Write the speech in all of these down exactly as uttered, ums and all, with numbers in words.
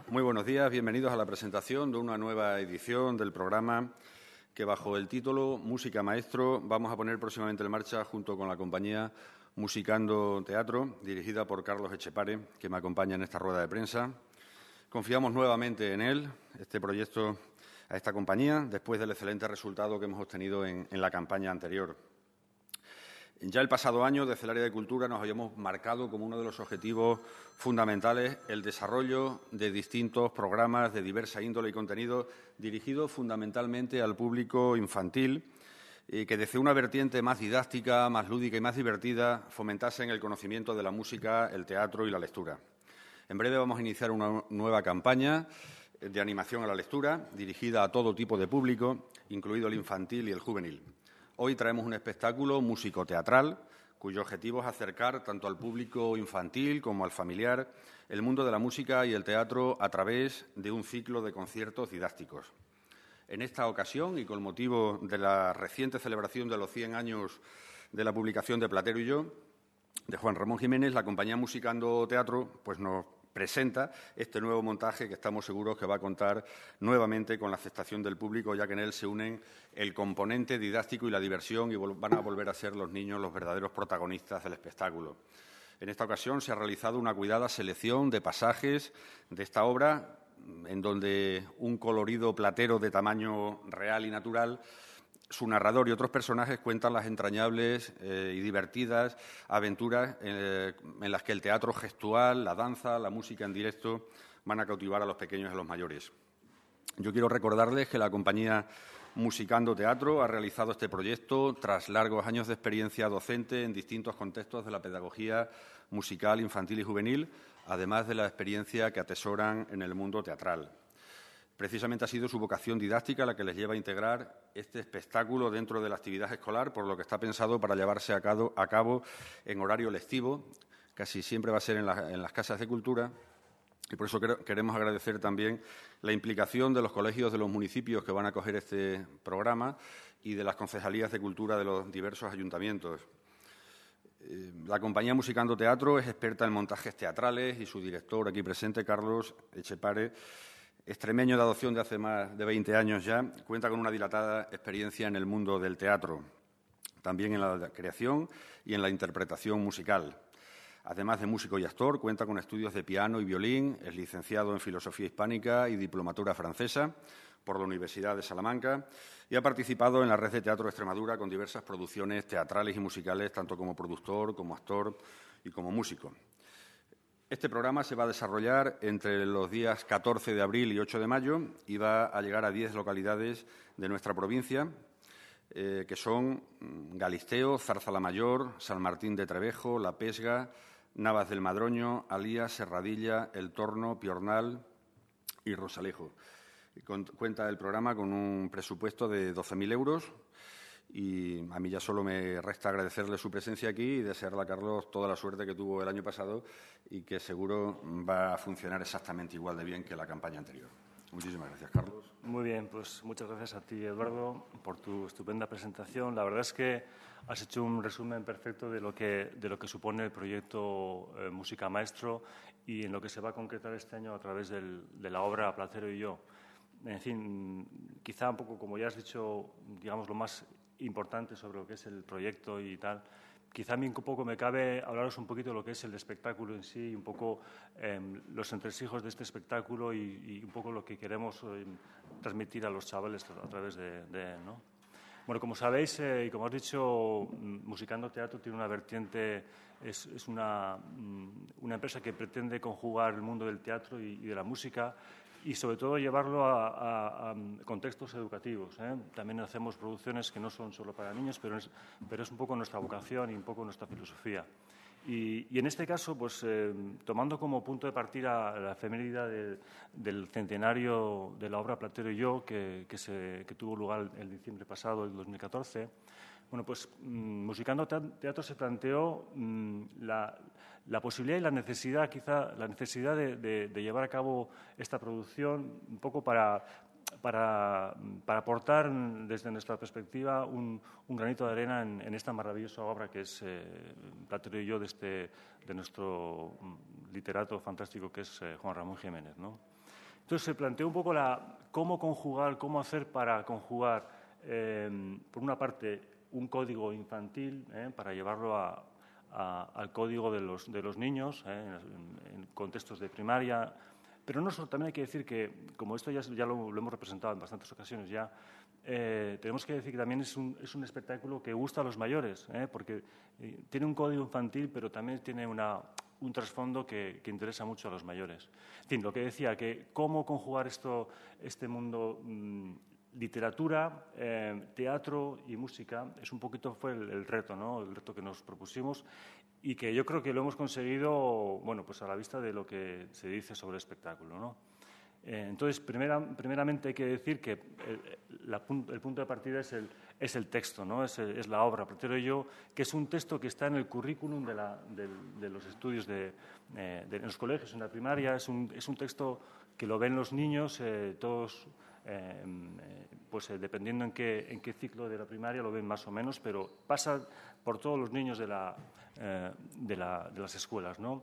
Muy buenos días, bienvenidos a la presentación de una nueva edición del programa que, bajo el título Música Maestro, vamos a poner próximamente en marcha junto con la compañía Musicando Teatro, dirigida por Carlos Etxepare, que me acompaña en esta rueda de prensa. Confiamos nuevamente en él, este proyecto, a esta compañía, después del excelente resultado que hemos obtenido en, en la campaña anterior. Ya el pasado año, desde el área de Cultura, nos habíamos marcado como uno de los objetivos fundamentales el desarrollo de distintos programas de diversa índole y contenido dirigidos fundamentalmente al público infantil, y que desde una vertiente más didáctica, más lúdica y más divertida fomentasen el conocimiento de la música, el teatro y la lectura. En breve vamos a iniciar una nueva campaña de animación a la lectura dirigida a todo tipo de público, incluido el infantil y el juvenil. Hoy traemos un espectáculo músico-teatral cuyo objetivo es acercar tanto al público infantil como al familiar el mundo de la música y el teatro a través de un ciclo de conciertos didácticos. En esta ocasión, y con motivo de la reciente celebración de los cien años de la publicación de Platero y yo, de Juan Ramón Jiménez, la compañía Musicando Teatro pues nos presenta este nuevo montaje que estamos seguros que va a contar nuevamente con la aceptación del público, ya que en él se unen el componente didáctico y la diversión y van a volver a ser los niños los verdaderos protagonistas del espectáculo. En esta ocasión se ha realizado una cuidada selección de pasajes de esta obra, en donde un colorido platero de tamaño real y natural, su narrador y otros personajes cuentan las entrañables eh, y divertidas aventuras eh, en las que el teatro gestual, la danza, la música en directo van a cautivar a los pequeños y a los mayores. Yo quiero recordarles que la compañía Musicando Teatro ha realizado este proyecto tras largos años de experiencia docente en distintos contextos de la pedagogía musical, infantil y juvenil, además de la experiencia que atesoran en el mundo teatral. Precisamente ha sido su vocación didáctica la que les lleva a integrar este espectáculo dentro de la actividad escolar, por lo que está pensado para llevarse a cabo, a cabo en horario lectivo, casi siempre va a ser en, la, en las casas de cultura, y por eso queremos agradecer también la implicación de los colegios de los municipios que van a acoger este programa y de las concejalías de cultura de los diversos ayuntamientos. La compañía Musicando Teatro es experta en montajes teatrales y su director aquí presente, Carlos Etxepare, extremeño de adopción de hace más de veinte años ya, cuenta con una dilatada experiencia en el mundo del teatro, también en la creación y en la interpretación musical. Además de músico y actor, cuenta con estudios de piano y violín, es licenciado en Filosofía Hispánica y Diplomatura Francesa por la Universidad de Salamanca y ha participado en la Red de Teatro de Extremadura con diversas producciones teatrales y musicales, tanto como productor, como actor y como músico. Este programa se va a desarrollar entre los días catorce de abril y ocho de mayo y va a llegar a diez localidades de nuestra provincia, eh, que son Galisteo, Zarzalamayor, San Martín de Trevejo, La Pesga, Navas del Madroño, Alía, Serradilla, El Torno, Piornal y Rosalejo. Cuenta el programa con un presupuesto de doce mil euros. Y a mí ya solo me resta agradecerle su presencia aquí y desearle a Carlos toda la suerte que tuvo el año pasado y que seguro va a funcionar exactamente igual de bien que la campaña anterior. Muchísimas gracias, Carlos. Muy bien, pues muchas gracias a ti, Eduardo, por tu estupenda presentación. La verdad es que has hecho un resumen perfecto de lo que, de lo que supone el proyecto eh, Música Maestro y en lo que se va a concretar este año a través del, de la obra Platero y yo. En fin, quizá un poco, como ya has dicho, digamos, lo más importante sobre lo que es el proyecto y tal. Quizá a mí un poco me cabe hablaros un poquito de lo que es el espectáculo en sí, un poco eh, los entresijos de este espectáculo y, y un poco lo que queremos eh, transmitir a los chavales a través de, de él, ¿no? Bueno, como sabéis eh, y como has dicho, Musicando Teatro tiene una vertiente, es, es una, una empresa que pretende conjugar el mundo del teatro y, y de la música y sobre todo llevarlo a, a, a contextos educativos, ¿eh? También hacemos producciones que no son solo para niños, pero es, pero es un poco nuestra vocación y un poco nuestra filosofía. Y, y en este caso, pues eh, tomando como punto de partida la efeméride de, del centenario de la obra Platero y yo, que, que, se, que tuvo lugar el diciembre pasado, el dos mil catorce, bueno, pues mmm, Musicando Teatro se planteó mmm, la, la posibilidad y la necesidad, quizá la necesidad de, de, de llevar a cabo esta producción un poco para, para, para aportar desde nuestra perspectiva un, un granito de arena en, en esta maravillosa obra que es eh, Platero y yo de, este, de nuestro literato fantástico que es eh, Juan Ramón Jiménez, ¿no? Entonces se planteó un poco la, cómo conjugar, cómo hacer para conjugar, eh, por una parte, un código infantil, eh, para llevarlo a, a, al código de los, de los niños, eh, en, en contextos de primaria. Pero no solo, también hay que decir que, como esto ya, ya lo, lo hemos representado en bastantes ocasiones ya, eh, tenemos que decir que también es un, es un espectáculo que gusta a los mayores, eh, porque eh, tiene un código infantil, pero también tiene una, un trasfondo que, que interesa mucho a los mayores. En fin, lo que decía, que cómo conjugar esto, este mundo, mmm, literatura, eh, teatro y música, es un poquito fue el, el reto, ¿no? El reto que nos propusimos y que yo creo que lo hemos conseguido, bueno, pues a la vista de lo que se dice sobre el espectáculo, ¿no? Eh, entonces, primera, primeramente hay que decir que el, la, el punto de partida es el, es el texto, ¿no? Es, es la obra, Platero y yo, que es un texto que está en el currículum de, la, de, de los estudios de, eh, de en los colegios, en la primaria. Es un, es un texto que lo ven los niños, eh, todos, eh, pues eh, dependiendo en qué, en qué ciclo de la primaria lo ven más o menos, pero pasa por todos los niños de, la, eh, de, la, de las escuelas, ¿no?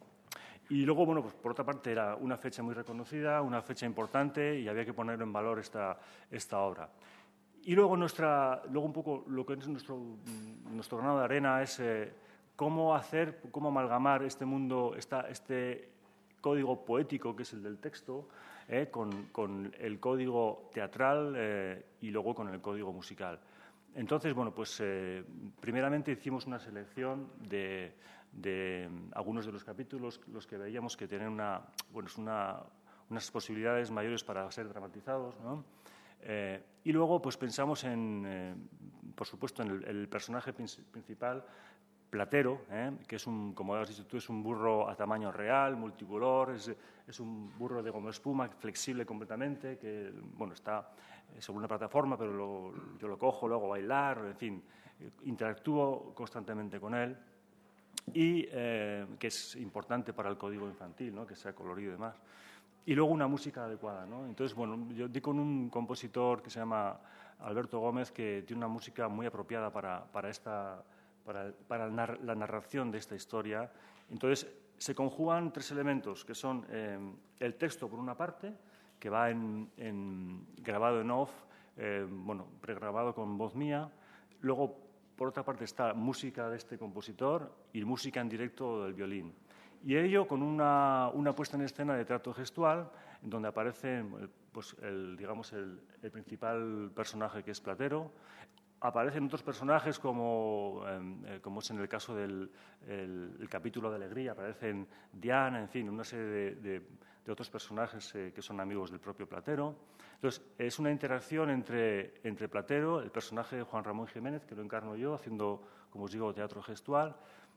Y luego, bueno, pues por otra parte era una fecha muy reconocida, una fecha importante y había que poner en valor esta, esta obra. Y luego, nuestra, luego un poco lo que es nuestro, nuestro grano de arena es eh, cómo hacer, cómo amalgamar este mundo, esta, este código poético que es el del texto, eh, con, con el código teatral eh, y luego con el código musical. Entonces, bueno, pues eh, primeramente hicimos una selección de, de algunos de los capítulos, los que veíamos que tienen una, bueno, es una, unas posibilidades mayores para ser dramatizados, ¿no? Eh, y luego, pues pensamos en, eh, por supuesto, en el, el personaje principal, Platero, ¿eh? que es un, como has dicho tú, es un burro a tamaño real, multicolor, es, es un burro de goma espuma, flexible completamente, que, bueno, está sobre una plataforma, pero lo, yo lo cojo, lo hago bailar, en fin, interactúo constantemente con él y eh, que es importante para el código infantil, ¿no? Que sea colorido y demás. Y luego una música adecuada, ¿no? Entonces, bueno, yo di con un compositor que se llama Alberto Gómez, que tiene una música muy apropiada para, para, esta, para, para la narración de esta historia. Entonces, se conjugan tres elementos, que son eh, el texto, por una parte, que va en, en, grabado en off, eh, bueno, pregrabado con voz mía. Luego, por otra parte, está música de este compositor y música en directo del violín. Y ello con una, una puesta en escena de teatro gestual, en donde aparece, pues, el, digamos, el, el principal personaje, que es Platero. Aparecen otros personajes, como, eh, como es en el caso del el, el capítulo de Alegría, aparecen Diana, en fin, una serie de, de, de otros personajes eh, que son amigos del propio Platero. Entonces, es una interacción entre, entre Platero, el personaje de Juan Ramón Jiménez, que lo encarno yo, haciendo, como os digo, teatro gestual,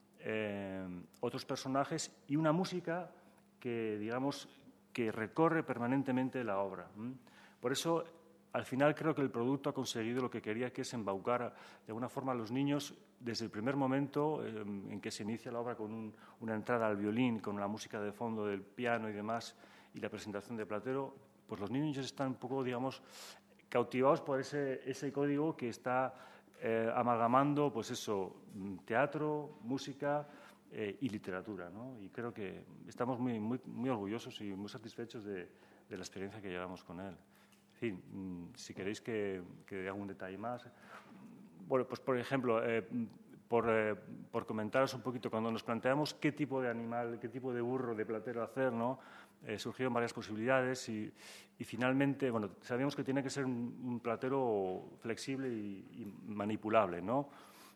Eh, otros personajes y una música que, digamos, que recorre permanentemente la obra. ¿m? Por eso, al final, creo que el producto ha conseguido lo que quería, que es embaucar de alguna forma a los niños desde el primer momento eh, en que se inicia la obra con un, una entrada al violín, con la música de fondo del piano y demás, y la presentación de Platero. Pues los niños están un poco, digamos, cautivados por ese, ese código que está Eh, amalgamando, pues eso, teatro, música eh, y literatura, ¿no? Y creo que estamos muy, muy, muy orgullosos y muy satisfechos de, de la experiencia que llevamos con él. En fin, si queréis que, que dé algún detalle más. Bueno, pues por ejemplo, eh, por, eh, por comentaros un poquito, cuando nos planteamos qué tipo de animal, qué tipo de burro de Platero hacer, ¿no? Eh, surgieron varias posibilidades y, y finalmente, bueno, sabíamos que tiene que ser un, un platero flexible y, y manipulable, ¿no?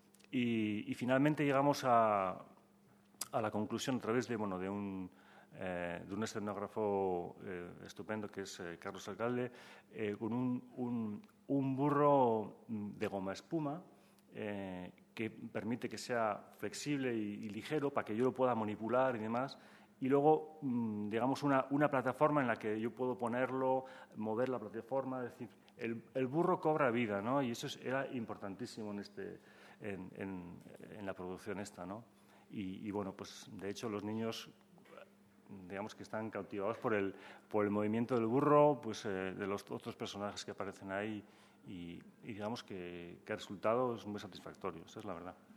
Y, y finalmente llegamos a, a la conclusión a través de, bueno, de un, eh, de un escenógrafo eh, estupendo que es eh, Carlos Alcalde, eh, con un, un, un burro de goma espuma eh, que permite que sea flexible y, y ligero para que yo lo pueda manipular y demás. Y luego, digamos, una, una plataforma en la que yo puedo ponerlo, mover la plataforma, es decir, el, el burro cobra vida, ¿no? Y eso es, era importantísimo en, este, en, en, en la producción esta, ¿no? Y, y, bueno, pues de hecho los niños, digamos que están cautivados por el, por el movimiento del burro, pues eh, de los otros personajes que aparecen ahí y, y digamos que, que el resultado es muy satisfactorio, esa es la verdad.